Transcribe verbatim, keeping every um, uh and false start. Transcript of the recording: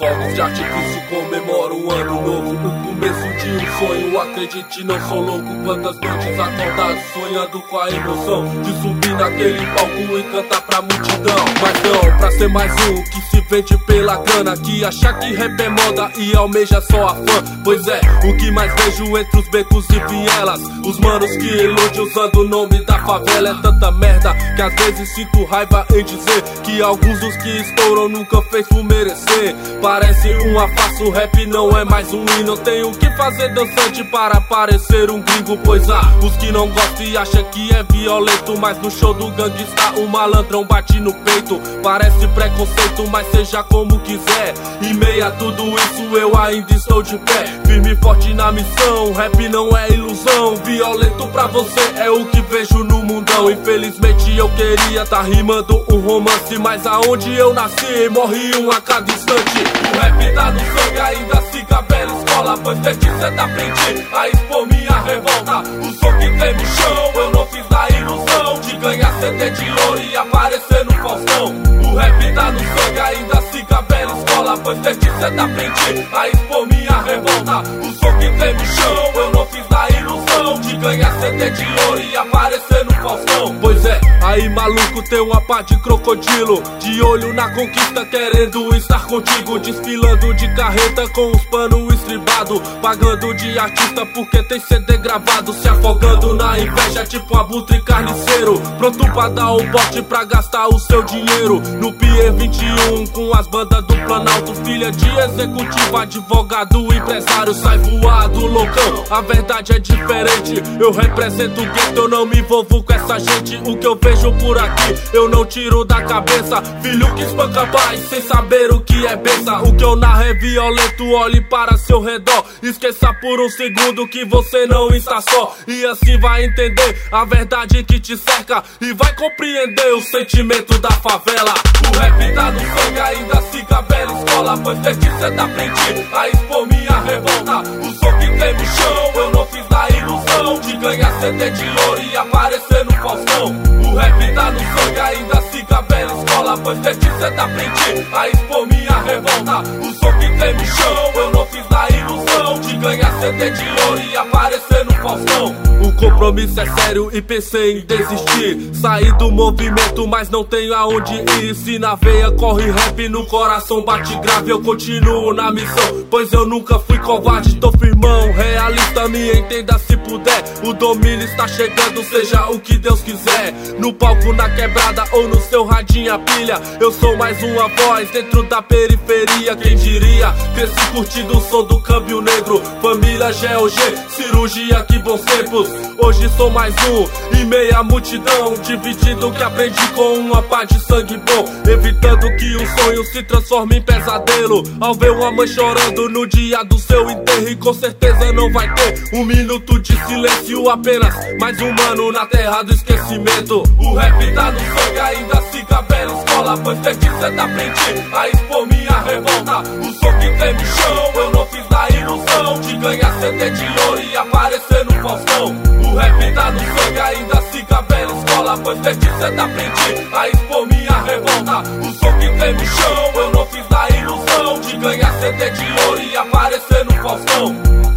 Fogos de artifício comemoram um ano novo, o começo de um sonho. Acredite, não sou louco. Quantas noites acordadas sonhando com a emoção de subir naquele palco e cantar pra multidão. Mas não, pra ser mais um que se vende pela grana, que acha que rap é moda e almeja só a fã. Pois é, o que mais vejo entre os becos e vielas, os manos que elogiam usando o nome da favela. É tanta merda que às vezes sinto raiva em dizer que alguns dos que estouram nunca fez por merecer. Parece uma farsa, o rap não é mais um hino. Não tenho o que fazer dançante para parecer um gringo. Pois há os que não gostam e acham que é violento, mas no show do gangsta o malandrão bate no peito. Parece preconceito, mas seja como quiser, em meio a tudo isso eu ainda estou de pé, firme e forte na missão. Rap não é ilusão, violento pra você é o que vejo no mundão. Infelizmente eu queria tá rimando um romance, mas aonde eu nasci morri um a cada instante. O rap tá no sangue, ainda siga a bela escola, pois desde cedo aprendi a expor minha revolta. O som que tem no chão, eu não fiz na ilusão de ganhar C D de ouro e aparecer no Faustão. O rap tá no sangue, ainda siga a bela escola, pois desde cedo aprendi a expor minha revolta. O som que tem no chão, eu não fiz na ilusão de ganhar C D de ouro e aparecer no Faustão. Pois é, aí maluco tem uma pá de crocodilo, de olho na conquista querendo estar contigo, desfilando de carreta com os panos estribados, pagando de artista porque tem C D gravado, se afogando na inveja tipo abutre carniceiro, pronto pra dar o bote pra gastar o seu dinheiro no Pier vinte e um com as bandas do Planalto. Filha de executivo, advogado, empresário, sai voado, loucão. A verdade é diferente, eu represento o gueto, eu não me envolvo com essa gente. O que eu vejo por aqui, eu não tiro da cabeça. Filho que espanca pai, sem saber o que é benção. O que eu narro é violento, olhe para seu redor. Esqueça por um segundo que você não está só, e assim vai entender a verdade que te cerca e vai compreender o sentimento da favela. O rap tá no sangue, ainda siga a bela escola, pois desde cedo aprendi a expor minha revolta. O som que tem no chão, eu não fiz na ilusão de ganhar C D de ouro e aparecer no Faustão. O rap tá no sangue, ainda siga a bela escola, pois desde cedo aprendi a expor minha revolta. O som que tem no chão, eu não fiz na ilusão de ganhar C D de ouro e aparecer no Faustão. O compromisso é sério e pensei em desistir, sair do movimento, mas não tenho aonde ir. Se na veia corre rap, no coração bate grave, eu continuo na missão, pois eu nunca fui covarde, tô firmão, realista, me entenda se puder. O domínio está chegando, seja o que Deus quiser, no palco, na quebrada ou no seu radinho a pilha. Eu sou mais uma voz dentro da periferia, quem diria, cresci curtindo o som do câmbio negro. Família G O G, cirurgia, que bons tempos. Hoje sou mais um, em meia multidão, dividindo o que aprendi com uma pá de sangue bom, evitando que o sonho se transforme em pesadelo. Ao ver uma mãe chorando no dia do seu enterro, e com certeza não vai ter um minuto de silêncio, apenas mais um mano na terra do esquecimento. O rap tá no sangue, ainda siga a bela escola, pois desde cedo aprendi a expor minha revolta. O som que tem no chão, eu não fiz na ilusão de ganhar C D de ouro e aparecer no Faustão. O rap tá no sangue, ainda siga a bela escola, pois desde cedo aprendi a expor minha revolta. O som que tem no chão, eu não fiz na ilusão de ganhar C D de ouro e aparecer no Faustão.